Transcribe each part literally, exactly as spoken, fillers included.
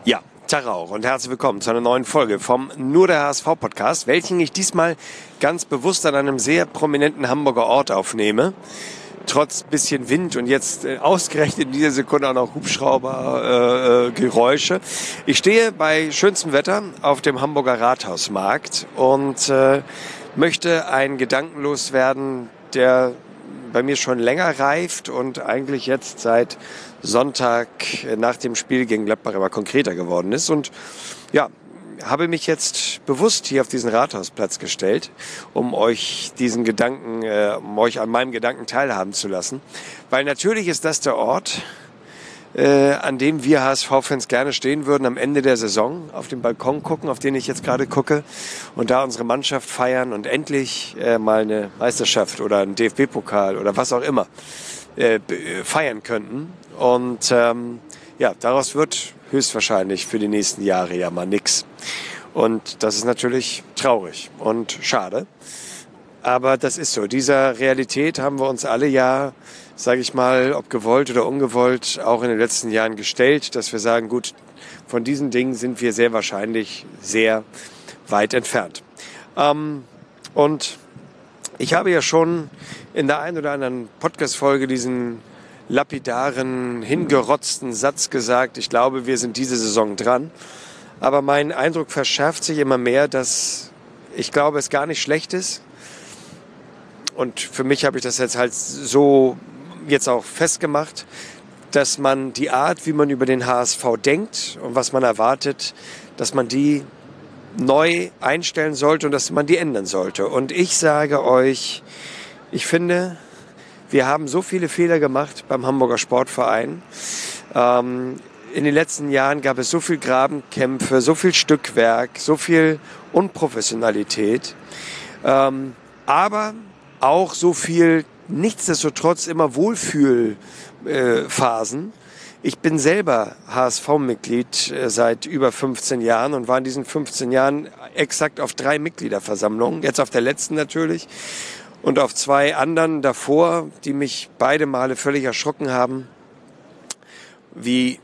Ja, Tag auch und herzlich willkommen zu einer neuen Folge vom Nur der H S V-Podcast, welchen ich diesmal ganz bewusst an einem sehr prominenten Hamburger Ort aufnehme. Trotz bisschen Wind und jetzt äh, ausgerechnet in dieser Sekunde auch noch Hubschrauber-Geräusche. Äh, ich stehe bei schönstem Wetter auf dem Hamburger Rathausmarkt und äh, möchte einen Gedanken loswerden, der bei mir schon länger reift und eigentlich jetzt seit Sonntag nach dem Spiel gegen Gladbach immer konkreter geworden ist. Und ja, habe mich jetzt bewusst hier auf diesen Rathausplatz gestellt, um euch diesen Gedanken, äh, um euch an meinem Gedanken teilhaben zu lassen. Weil natürlich ist das der Ort, äh, an dem wir H S V-Fans gerne stehen würden, am Ende der Saison, auf den Balkon gucken, auf den ich jetzt gerade gucke, und da unsere Mannschaft feiern und endlich äh, mal eine Meisterschaft oder einen D F B-Pokal oder was auch immer äh, feiern könnten. Und ähm, ja, daraus wird höchstwahrscheinlich für die nächsten Jahre ja mal nix. Und das ist natürlich traurig und schade. Aber das ist so. Dieser Realität haben wir uns alle ja, sage ich mal, ob gewollt oder ungewollt, auch in den letzten Jahren gestellt, dass wir sagen, gut, von diesen Dingen sind wir sehr wahrscheinlich sehr weit entfernt. Ähm, und ich habe ja schon in der einen oder anderen Podcast-Folge diesen lapidaren, hingerotzten Satz gesagt, ich glaube, wir sind diese Saison dran. Aber mein Eindruck verschärft sich immer mehr, dass ich glaube, es gar nicht schlecht ist. Und für mich habe ich das jetzt halt so jetzt auch festgemacht, dass man die Art, wie man über den H S V denkt und was man erwartet, dass man die neu einstellen sollte und dass man die ändern sollte. Und ich sage euch, ich finde, wir haben so viele Fehler gemacht beim Hamburger Sportverein. Ähm, in den letzten Jahren gab es so viel Grabenkämpfe, so viel Stückwerk, so viel Unprofessionalität. Ähm, aber auch so viel, nichtsdestotrotz immer Wohlfühlphasen. Ich bin selber H S V-Mitglied seit über fünfzehn Jahren und war in diesen fünfzehn Jahren exakt auf drei Mitgliederversammlungen, jetzt auf der letzten natürlich und auf zwei anderen davor, die mich beide Male völlig erschrocken haben, wie,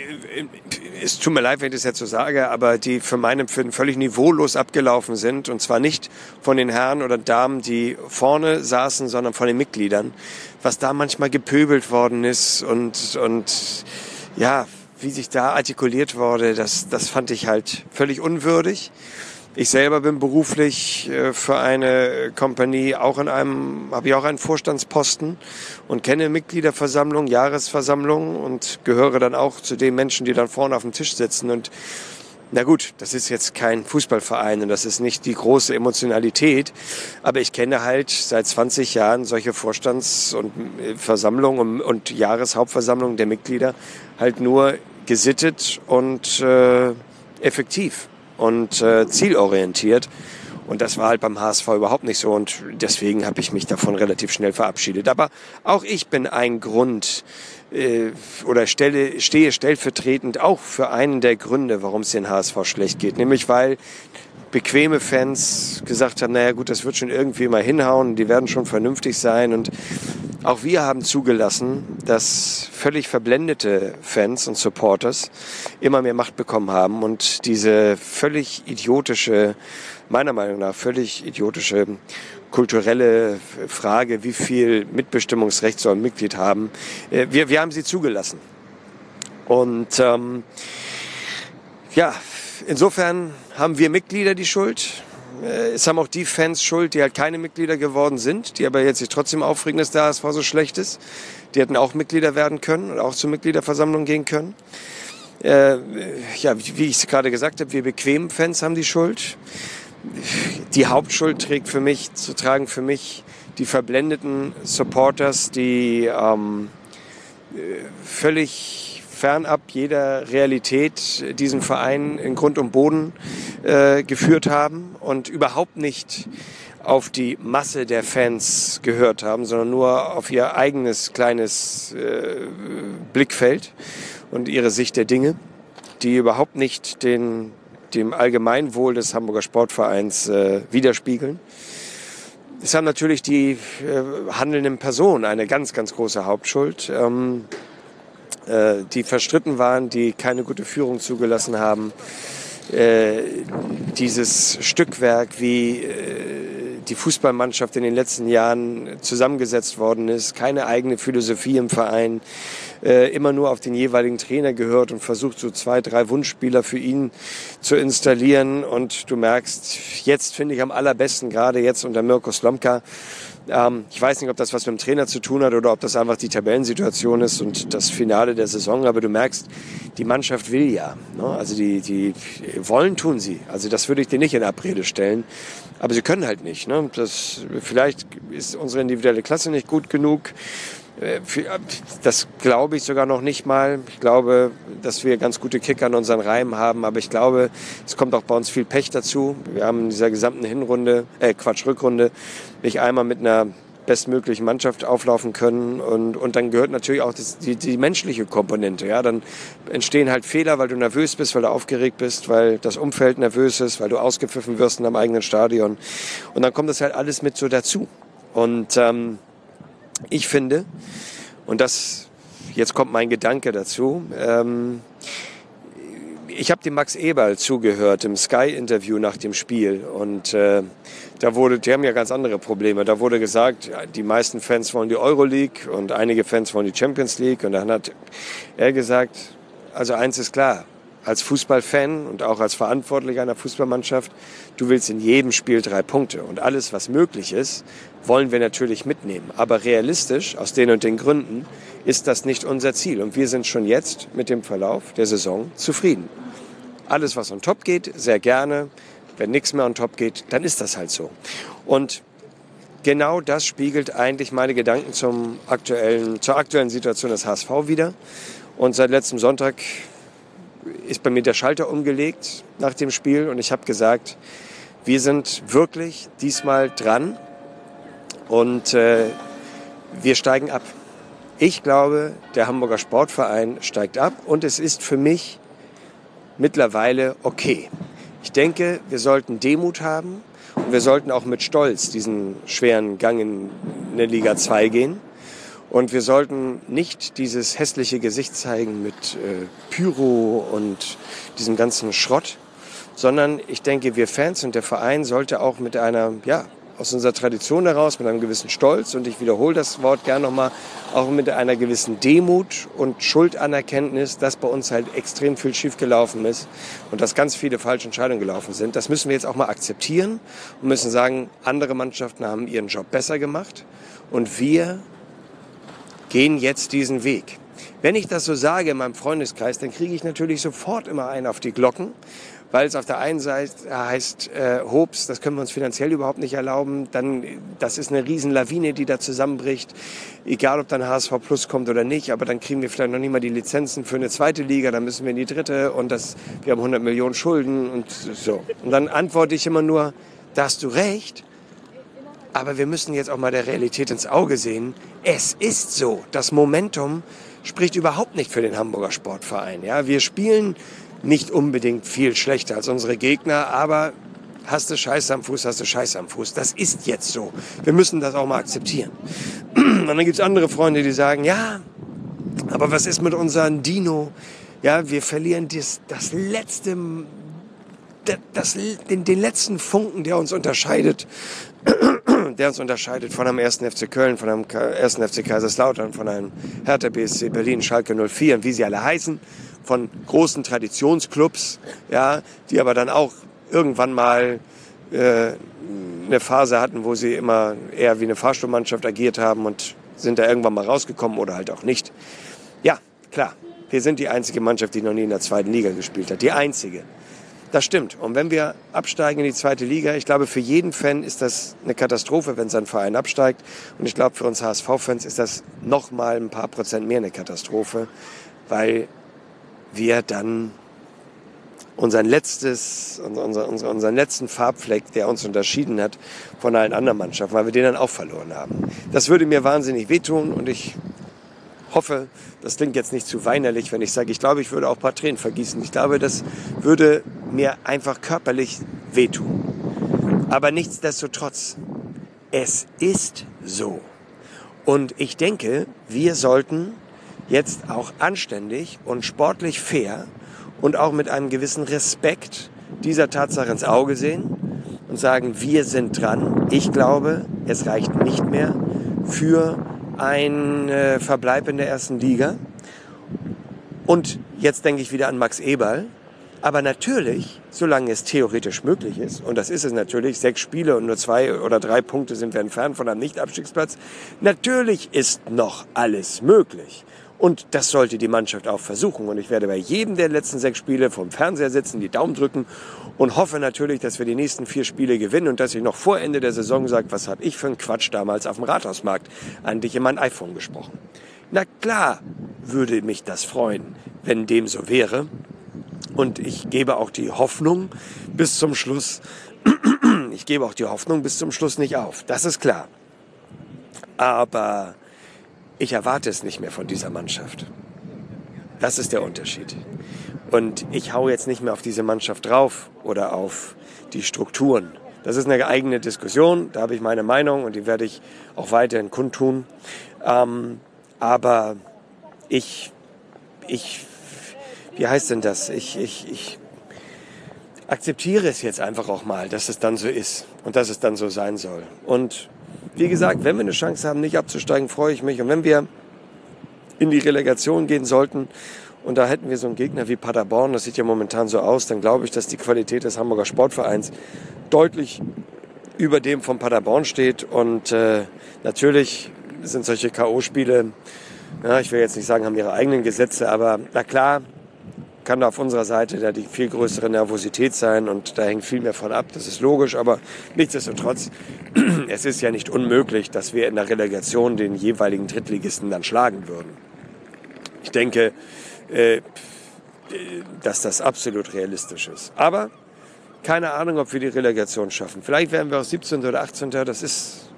es tut mir leid, wenn ich das jetzt so sage, aber die für mein Empfinden völlig niveaulos abgelaufen sind. Und zwar nicht von den Herren oder Damen, die vorne saßen, sondern von den Mitgliedern. Was da manchmal gepöbelt worden ist und, und ja, wie sich da artikuliert wurde, das, das fand ich halt völlig unwürdig. Ich selber bin beruflich für eine Kompanie auch in einem, habe ich auch einen Vorstandsposten und kenne Mitgliederversammlungen, Jahresversammlungen und gehöre dann auch zu den Menschen, die dann vorne auf dem Tisch sitzen. Und na gut, das ist jetzt kein Fußballverein und das ist nicht die große Emotionalität, aber ich kenne halt seit zwanzig Jahren solche Vorstands- und Versammlungen und Jahreshauptversammlungen der Mitglieder halt nur gesittet und äh, effektiv und äh, zielorientiert. Und das war halt beim H S V überhaupt nicht so. Und deswegen habe ich mich davon relativ schnell verabschiedet. Aber auch ich bin ein Grund äh, oder stelle, stehe stellvertretend auch für einen der Gründe, warum es den H S V schlecht geht. Nämlich weil bequeme Fans gesagt haben, naja gut, das wird schon irgendwie mal hinhauen, die werden schon vernünftig sein. Und auch wir haben zugelassen, dass völlig verblendete Fans und Supporters immer mehr Macht bekommen haben und diese völlig idiotische, meiner Meinung nach völlig idiotische kulturelle Frage, wie viel Mitbestimmungsrecht soll ein Mitglied haben, wir, wir haben sie zugelassen. Und ähm, ja, insofern haben wir Mitglieder die Schuld. Es haben auch die Fans Schuld, die halt keine Mitglieder geworden sind, die aber jetzt sich trotzdem aufregen, dass der H S V so schlecht ist. Die hätten auch Mitglieder werden können und auch zur Mitgliederversammlung gehen können. Äh, ja, wie ich es gerade gesagt habe, wir bequemen Fans haben die Schuld. Die Hauptschuld trägt für mich, zu tragen für mich die verblendeten Supporters, die ähm, völlig fernab jeder Realität diesen Verein in Grund und Boden äh, geführt haben und überhaupt nicht auf die Masse der Fans gehört haben, sondern nur auf ihr eigenes kleines äh, Blickfeld und ihre Sicht der Dinge, die überhaupt nicht den, dem Allgemeinwohl des Hamburger Sportvereins äh, widerspiegeln. Es haben natürlich die äh, handelnden Personen eine ganz, ganz große Hauptschuld. Ähm, äh, die verstritten waren, die keine gute Führung zugelassen haben. Äh, dieses Stückwerk, wie äh, die Fußballmannschaft in den letzten Jahren zusammengesetzt worden ist, keine eigene Philosophie im Verein, äh, immer nur auf den jeweiligen Trainer gehört und versucht, so zwei, drei Wunschspieler für ihn zu installieren. Und du merkst, jetzt finde ich am allerbesten, gerade jetzt unter Mirko Slomka, ähm, ich weiß nicht, ob das was mit dem Trainer zu tun hat oder ob das einfach die Tabellensituation ist und das Finale der Saison, aber du merkst, die Mannschaft will ja. Ne? Also die, die wollen, tun sie. Also das würde ich dir nicht in Abrede stellen. Aber sie können halt nicht. Ne? Das, vielleicht ist unsere individuelle Klasse nicht gut genug. Das glaube ich sogar noch nicht mal. Ich glaube, dass wir ganz gute Kicker in unseren Reihen haben. Aber ich glaube, es kommt auch bei uns viel Pech dazu. Wir haben in dieser gesamten Hinrunde, äh Quatsch, Rückrunde, nicht einmal mit einer bestmöglichen Mannschaft auflaufen können. Und, und dann gehört natürlich auch das, die, die menschliche Komponente. Ja? Dann entstehen halt Fehler, weil du nervös bist, weil du aufgeregt bist, weil das Umfeld nervös ist, weil du ausgepfiffen wirst in deinem eigenen Stadion. Und dann kommt das halt alles mit so dazu. Und ähm, ich finde, und das, jetzt kommt mein Gedanke dazu, ähm, ich habe dem Max Eberl zugehört im Sky-Interview nach dem Spiel und äh, da wurde, die haben ja ganz andere Probleme. Da wurde gesagt, die meisten Fans wollen die Euroleague und einige Fans wollen die Champions League. Und dann hat er gesagt, also eins ist klar, als Fußballfan und auch als Verantwortlicher einer Fußballmannschaft, du willst in jedem Spiel drei Punkte. Und alles, was möglich ist, wollen wir natürlich mitnehmen. Aber realistisch, aus den und den Gründen, ist das nicht unser Ziel. Und wir sind schon jetzt mit dem Verlauf der Saison zufrieden. Alles, was on top geht, sehr gerne. Wenn nichts mehr on top geht, dann ist das halt so. Und genau das spiegelt eigentlich meine Gedanken zum aktuellen, zur aktuellen Situation des H S V wider. Und seit letztem Sonntag ist bei mir der Schalter umgelegt nach dem Spiel. Und ich habe gesagt, wir sind wirklich diesmal dran und äh, wir steigen ab. Ich glaube, der Hamburger Sportverein steigt ab und es ist für mich mittlerweile okay. Ich denke, wir sollten Demut haben und wir sollten auch mit Stolz diesen schweren Gang in eine Liga zwei gehen. Und wir sollten nicht dieses hässliche Gesicht zeigen mit äh, Pyro und diesem ganzen Schrott, sondern ich denke, wir Fans und der Verein sollte auch mit einer, ja, aus unserer Tradition heraus, mit einem gewissen Stolz, und ich wiederhole das Wort gern nochmal, auch mit einer gewissen Demut und Schuldanerkenntnis, dass bei uns halt extrem viel schiefgelaufen ist und dass ganz viele falsche Entscheidungen gelaufen sind. Das müssen wir jetzt auch mal akzeptieren und müssen sagen, andere Mannschaften haben ihren Job besser gemacht und wir gehen jetzt diesen Weg. Wenn ich das so sage in meinem Freundeskreis, dann kriege ich natürlich sofort immer einen auf die Glocken, weil es auf der einen Seite heißt, äh, Hops, das können wir uns finanziell überhaupt nicht erlauben. Dann, das ist eine Riesenlawine, die da zusammenbricht. Egal, ob dann H S V Plus kommt oder nicht, aber dann kriegen wir vielleicht noch nicht mal die Lizenzen für eine zweite Liga, dann müssen wir in die dritte und das, wir haben hundert Millionen Schulden und so. Und dann antworte ich immer nur, da hast du recht, aber wir müssen jetzt auch mal der Realität ins Auge sehen. Es ist so, das Momentum spricht überhaupt nicht für den Hamburger Sportverein. Ja, wir spielen nicht unbedingt viel schlechter als unsere Gegner, aber hast du Scheiße am Fuß, hast du Scheiße am Fuß. Das ist jetzt so. Wir müssen das auch mal akzeptieren. Und dann gibt es andere Freunde, die sagen, ja, aber was ist mit unserem Dino? Ja, wir verlieren das, das letzte, das, den, den letzten Funken, der uns unterscheidet, der uns unterscheidet von einem ersten F C Köln, von einem ersten F C Kaiserslautern, von einem Hertha B S C Berlin, Schalke null vier und wie sie alle heißen, von großen Traditionsclubs, ja, die aber dann auch irgendwann mal äh, eine Phase hatten, wo sie immer eher wie eine Fahrstuhlmannschaft agiert haben und sind da irgendwann mal rausgekommen oder halt auch nicht. Ja, klar, wir sind die einzige Mannschaft, die noch nie in der zweiten Liga gespielt hat. Die einzige. Das stimmt. Und wenn wir absteigen in die zweite Liga, ich glaube, für jeden Fan ist das eine Katastrophe, wenn sein Verein absteigt. Und ich glaube, für uns H S V-Fans ist das noch mal ein paar Prozent mehr eine Katastrophe, weil wir dann unseren, letztes, unser, unser, unseren letzten Farbfleck, der uns unterschieden hat von allen anderen Mannschaften, weil wir den dann auch verloren haben. Das würde mir wahnsinnig wehtun und ich hoffe, das klingt jetzt nicht zu weinerlich, wenn ich sage, ich glaube, ich würde auch ein paar Tränen vergießen. Ich glaube, das würde mir einfach körperlich wehtun. Aber nichtsdestotrotz, es ist so. Und ich denke, wir sollten jetzt auch anständig und sportlich fair und auch mit einem gewissen Respekt dieser Tatsache ins Auge sehen und sagen, wir sind dran. Ich glaube, es reicht nicht mehr für ein äh, Verbleib in der ersten Liga. Und jetzt denke ich wieder an Max Eberl. Aber natürlich, solange es theoretisch möglich ist, und das ist es natürlich, sechs Spiele und nur zwei oder drei Punkte sind wir entfernt von einem Nicht-Abstiegsplatz, natürlich ist noch alles möglich. Und das sollte die Mannschaft auch versuchen. Und ich werde bei jedem der letzten sechs Spiele vom Fernseher sitzen, die Daumen drücken und hoffe natürlich, dass wir die nächsten vier Spiele gewinnen und dass ich noch vor Ende der Saison sage, was habe ich für einen Quatsch damals auf dem Rathausmarkt eigentlich in mein iPhone gesprochen. Na klar würde mich das freuen, wenn dem so wäre. Und ich gebe auch die Hoffnung bis zum Schluss, ich gebe auch die Hoffnung bis zum Schluss nicht auf. Das ist klar. Aber ich erwarte es nicht mehr von dieser Mannschaft. Das ist der Unterschied. Und ich hau jetzt nicht mehr auf diese Mannschaft drauf oder auf die Strukturen. Das ist eine eigene Diskussion, da habe ich meine Meinung und die werde ich auch weiterhin kundtun. Ähm, aber ich, ich, wie heißt denn das? Ich, ich, ich akzeptiere es jetzt einfach auch mal, dass es dann so ist und dass es dann so sein soll. Und wie gesagt, wenn wir eine Chance haben, nicht abzusteigen, freue ich mich. Und wenn wir in die Relegation gehen sollten und da hätten wir so einen Gegner wie Paderborn, das sieht ja momentan so aus, dann glaube ich, dass die Qualität des Hamburger Sportvereins deutlich über dem von Paderborn steht. Und äh, natürlich sind solche K O-Spiele, ja, ich will jetzt nicht sagen, haben ihre eigenen Gesetze, aber na klar, kann da auf unserer Seite da die viel größere Nervosität sein und da hängt viel mehr von ab, das ist logisch, aber nichtsdestotrotz, es ist ja nicht unmöglich, dass wir in der Relegation den jeweiligen Drittligisten dann schlagen würden. Ich denke, äh, dass das absolut realistisch ist. Aber keine Ahnung, ob wir die Relegation schaffen. Vielleicht werden wir auch siebzehnten oder achtzehnten Das ist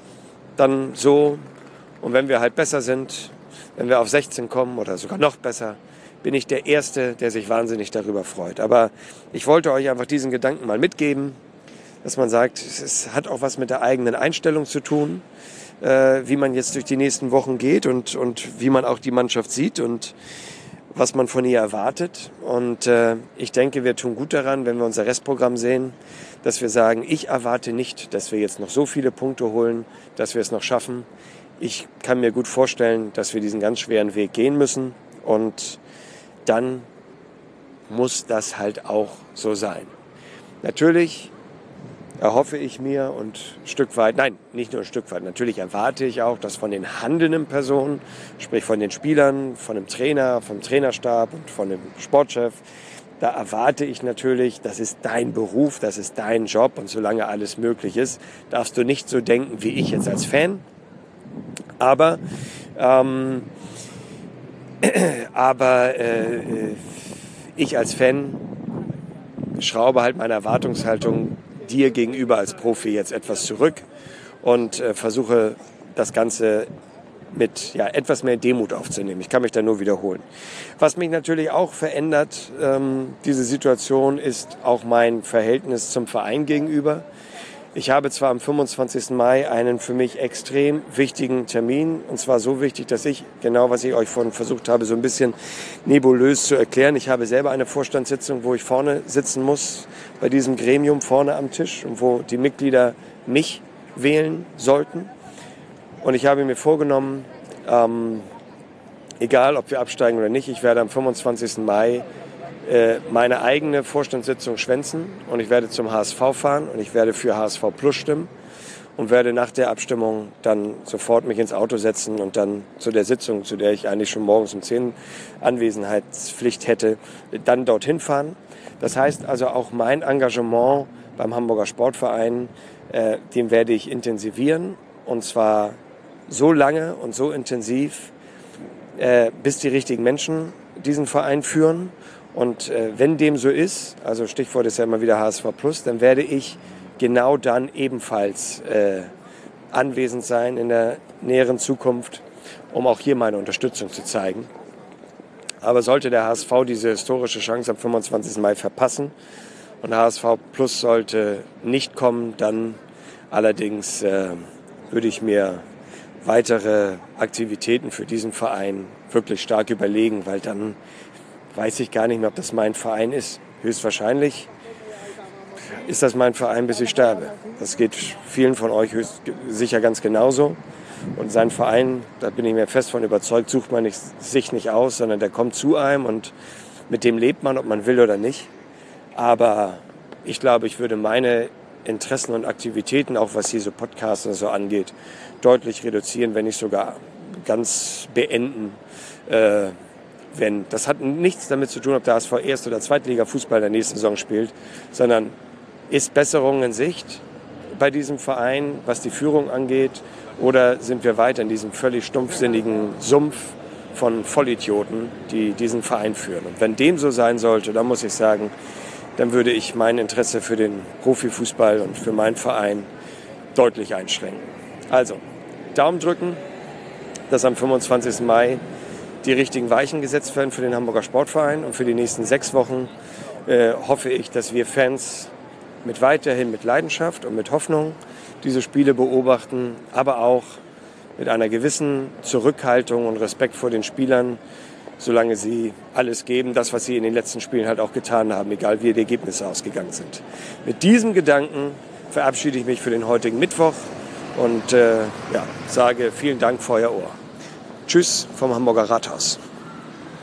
dann so. Und wenn wir halt besser sind, wenn wir auf sechzehn kommen oder sogar noch besser, bin ich der Erste, der sich wahnsinnig darüber freut. Aber ich wollte euch einfach diesen Gedanken mal mitgeben, dass man sagt, es hat auch was mit der eigenen Einstellung zu tun, äh, wie man jetzt durch die nächsten Wochen geht und, und wie man auch die Mannschaft sieht und was man von ihr erwartet. Und äh, ich denke, wir tun gut daran, wenn wir unser Restprogramm sehen, dass wir sagen, ich erwarte nicht, dass wir jetzt noch so viele Punkte holen, dass wir es noch schaffen. Ich kann mir gut vorstellen, dass wir diesen ganz schweren Weg gehen müssen und dann muss das halt auch so sein. Natürlich erhoffe ich mir und ein Stück weit, nein, nicht nur ein Stück weit, natürlich erwarte ich auch, dass von den handelnden Personen, sprich von den Spielern, von dem Trainer, vom Trainerstab und von dem Sportchef, da erwarte ich natürlich, das ist dein Beruf, das ist dein Job und solange alles möglich ist, darfst du nicht so denken wie ich jetzt als Fan. Aber ähm, Aber äh, ich als Fan schraube halt meine Erwartungshaltung dir gegenüber als Profi jetzt etwas zurück und äh, versuche das Ganze mit ja, etwas mehr Demut aufzunehmen. Ich kann mich da nur wiederholen. Was mich natürlich auch verändert, ähm, diese Situation, ist auch mein Verhältnis zum Verein gegenüber. Ich habe zwar am fünfundzwanzigsten Mai einen für mich extrem wichtigen Termin, und zwar so wichtig, dass ich, genau was ich euch vorhin versucht habe, so ein bisschen nebulös zu erklären, ich habe selber eine Vorstandssitzung, wo ich vorne sitzen muss, bei diesem Gremium vorne am Tisch, und wo die Mitglieder mich wählen sollten. Und ich habe mir vorgenommen, ähm, egal ob wir absteigen oder nicht, ich werde am fünfundzwanzigsten Mai meine eigene Vorstandssitzung schwänzen und ich werde zum H S V fahren und ich werde für H S V Plus stimmen und werde nach der Abstimmung dann sofort mich ins Auto setzen und dann zu der Sitzung, zu der ich eigentlich schon morgens um zehn Anwesenheitspflicht hätte, dann dorthin fahren. Das heißt also auch mein Engagement beim Hamburger Sportverein, äh, dem werde ich intensivieren und zwar so lange und so intensiv, äh, bis die richtigen Menschen diesen Verein führen. Und äh, wenn dem so ist, also Stichwort ist ja immer wieder H S V Plus, dann werde ich genau dann ebenfalls äh, anwesend sein in der näheren Zukunft, um auch hier meine Unterstützung zu zeigen. Aber sollte der H S V diese historische Chance am fünfundzwanzigsten Mai verpassen und H S V Plus sollte nicht kommen, dann allerdings äh, würde ich mir weitere Aktivitäten für diesen Verein wirklich stark überlegen, weil dann weiß ich gar nicht mehr, ob das mein Verein ist. Höchstwahrscheinlich ist das mein Verein, bis ich sterbe. Das geht vielen von euch höchst, sicher ganz genauso. Und sein Verein, da bin ich mir fest von überzeugt, sucht man nicht, sich nicht aus, sondern der kommt zu einem und mit dem lebt man, ob man will oder nicht. Aber ich glaube, ich würde meine Interessen und Aktivitäten, auch was diese Podcasts und so angeht, deutlich reduzieren, wenn nicht sogar ganz beenden. Äh, wenn. Das hat nichts damit zu tun, ob der H S V Erst- oder Zweitliga-Fußball in der nächsten Saison spielt, sondern ist Besserung in Sicht bei diesem Verein, was die Führung angeht, oder sind wir weiter in diesem völlig stumpfsinnigen Sumpf von Vollidioten, die diesen Verein führen? Und wenn dem so sein sollte, dann muss ich sagen, dann würde ich mein Interesse für den Profifußball und für meinen Verein deutlich einschränken. Also, Daumen drücken, dass am fünfundzwanzigsten Mai die richtigen Weichen gesetzt werden für den Hamburger Sportverein. Und für die nächsten sechs Wochen äh, hoffe ich, dass wir Fans mit weiterhin mit Leidenschaft und mit Hoffnung diese Spiele beobachten, aber auch mit einer gewissen Zurückhaltung und Respekt vor den Spielern, solange sie alles geben, das, was sie in den letzten Spielen halt auch getan haben, egal wie die Ergebnisse ausgegangen sind. Mit diesem Gedanken verabschiede ich mich für den heutigen Mittwoch und äh, ja, sage vielen Dank für euer Ohr. Tschüss vom Hamburger Rathaus.